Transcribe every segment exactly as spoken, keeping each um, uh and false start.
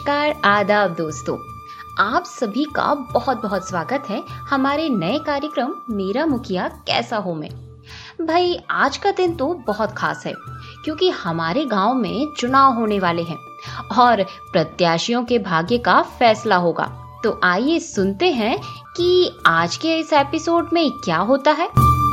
नमस्कार, आदाब दोस्तों। आप सभी का बहुत बहुत स्वागत है हमारे नए कार्यक्रम मेरा मुखिया कैसा हो में। भाई आज का दिन तो बहुत खास है क्योंकि हमारे गांव में चुनाव होने वाले हैं और प्रत्याशियों के भाग्य का फैसला होगा। तो आइए सुनते हैं कि आज के इस एपिसोड में क्या होता है।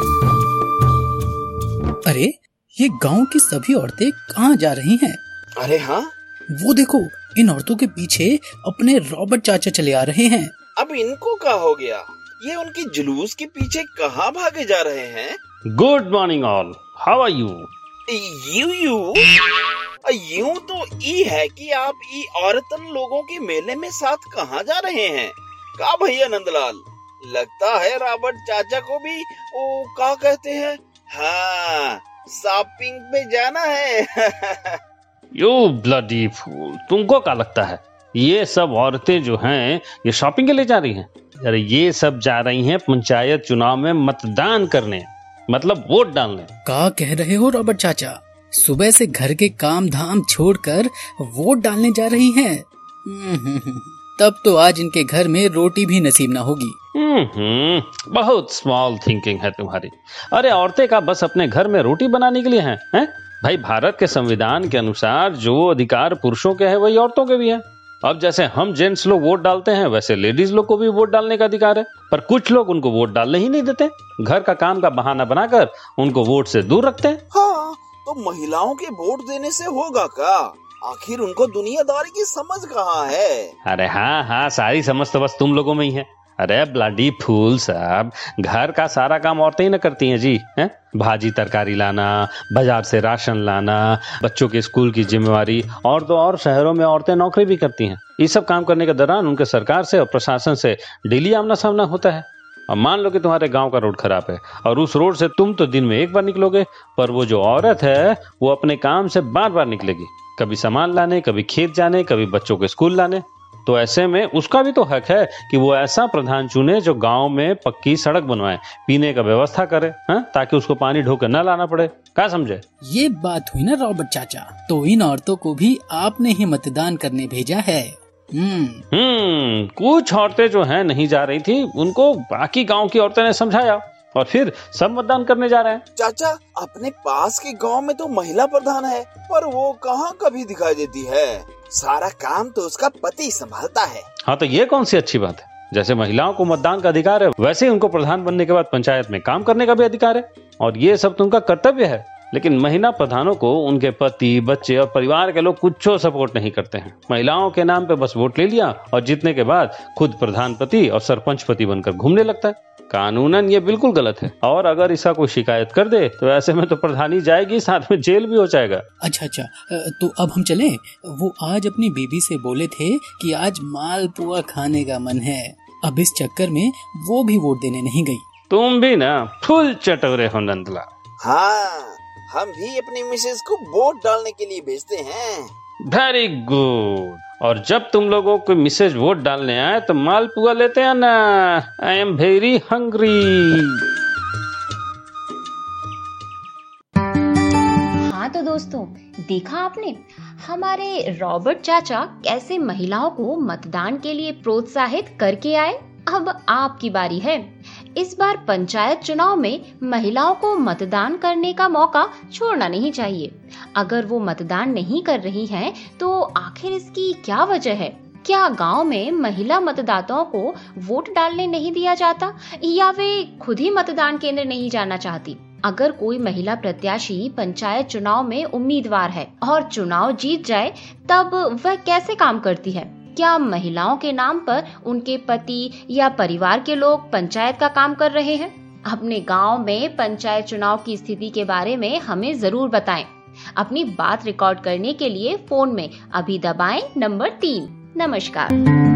अरे ये गांव की सभी औरतें कहाँ जा रही हैं? अरे हाँ, वो देखो, इन औरतों के पीछे अपने रॉबर्ट चाचा चले आ रहे हैं। अब इनको क्या हो गया? ये उनके जुलूस के पीछे कहाँ भागे जा रहे हैं? Good morning all, how are you? You you यूं तो ई है कि आप ई औरतन लोगों के मेले में साथ कहाँ जा रहे हैं? का भैया नंदलाल, लगता है रॉबर्ट चाचा को भी वो क्या कहते हैं, हाँ शॉपिंग पे जाना है। यू ब्लडी फूल, तुमको क्या लगता है ये सब औरतें जो हैं ये शॉपिंग के लिए जा रही हैं? अरे ये सब जा रही हैं पंचायत चुनाव में मतदान करने, मतलब वोट डालने। क्या कह रहे हो रॉबर्ट चाचा? सुबह से घर के काम धाम छोड़कर वोट डालने जा रही हैं? तब तो आज इनके घर में रोटी भी नसीब ना होगी। हम्म बहुत स्मॉल थिंकिंग है तुम्हारी। अरे औरतें का बस अपने घर में रोटी बनाने के लिए हैं, हैं? भाई भारत के संविधान के अनुसार जो अधिकार पुरुषों के हैं वही औरतों के भी हैं। अब जैसे हम जेंट्स लोग वोट डालते हैं वैसे लेडीज लोग को भी वोट डालने का अधिकार है, पर कुछ लोग उनको वोट डालने ही नहीं देते। घर का काम का बहाना बनाकर उनको वोट से दूर रखते हैं। हाँ, तो महिलाओं के वोट देने से होगा क्या? आखिर उनको दुनियादारी की समझ कहाँ है? अरे हाँ हाँ, सारी समझ तो बस तुम लोगों में ही है। अरे ब्लडी फूल साहब, घर का सारा काम औरतें ही न करती हैं जी, हैं? भाजी तरकारी लाना, बाजार से राशन लाना, बच्चों के स्कूल की जिम्मेवारी, और तो और शहरों में औरतें नौकरी भी करती हैं। ये सब काम करने के दौरान उनके सरकार से और प्रशासन से डेली आमना सामना होता है। अब मान लो कि तुम्हारे गांव का रोड खराब है और उस रोड से तुम तो दिन में एक बार निकलोगे, पर वो जो औरत है वो अपने काम से बार बार निकलेगी, कभी सामान लाने, कभी खेत जाने, कभी बच्चों के स्कूल लाने। तो ऐसे में उसका भी तो हक है कि वो ऐसा प्रधान चुने जो गांव में पक्की सड़क बनवाए, पीने का व्यवस्था करे, हा? ताकि उसको पानी ढोकर न लाना पड़े। क्या समझे? ये बात हुई ना रॉबर्ट चाचा, तो इन औरतों को भी आपने ही मतदान करने भेजा है। हम्म हम्म कुछ औरतें जो हैं नहीं जा रही थी, उनको बाकी गांव की औरतें ने समझाया और फिर सब मतदान करने जा रहे हैं। चाचा, अपने पास के गांव में तो महिला प्रधान है, पर वो कहाँ कभी दिखाई देती है। सारा काम तो उसका पति संभालता है। हाँ, तो ये कौन सी अच्छी बात है? जैसे महिलाओं को मतदान का अधिकार है वैसे ही उनको प्रधान बनने के बाद पंचायत में काम करने का भी अधिकार है, और ये सब तो उनका कर्तव्य है। लेकिन महिला प्रधानों को उनके पति, बच्चे और परिवार के लोग कुछ सपोर्ट नहीं करते हैं। महिलाओं के नाम पे बस वोट ले लिया और जीतने के बाद खुद प्रधानपति और सरपंच पति बनकर घूमने लगता है। कानूनन ये बिल्कुल गलत है, और अगर इसका कोई शिकायत कर दे तो ऐसे में तो प्रधानी जाएगी, साथ में जेल भी हो जाएगा। अच्छा अच्छा, तो अब हम चलें? वो आज अपनी बीबी से बोले थे कि आज मालपुआ खाने का मन है। अब इस चक्कर में वो भी वोट देने नहीं गई। तुम भी ना फुल चटोरे हो नंदला। हाँ, हम भी अपनी मिसेज को वोट डालने के लिए भेजते हैं। Very good. और जब तुम लोगों को मिसेज वोट डालने आए तो मालपुआ लेते हैं ना। I am very hungry. हाँ तो दोस्तों, देखा आपने हमारे रॉबर्ट चाचा कैसे महिलाओं को मतदान के लिए प्रोत्साहित करके आए। अब आपकी बारी है। इस बार पंचायत चुनाव में महिलाओं को मतदान करने का मौका छोड़ना नहीं चाहिए। अगर वो मतदान नहीं कर रही हैं, तो आखिर इसकी क्या वजह है? क्या गांव में महिला मतदाताओं को वोट डालने नहीं दिया जाता, या वे खुद ही मतदान केंद्र नहीं जाना चाहती? अगर कोई महिला प्रत्याशी पंचायत चुनाव में उम्मीदवार है और चुनाव जीत जाए, तब वह कैसे काम करती है? क्या महिलाओं के नाम पर उनके पति या परिवार के लोग पंचायत का काम कर रहे हैं? अपने गांव में पंचायत चुनाव की स्थिति के बारे में हमें जरूर बताएं। अपनी बात रिकॉर्ड करने के लिए फोन में अभी दबाएं नंबर तीन। नमस्कार।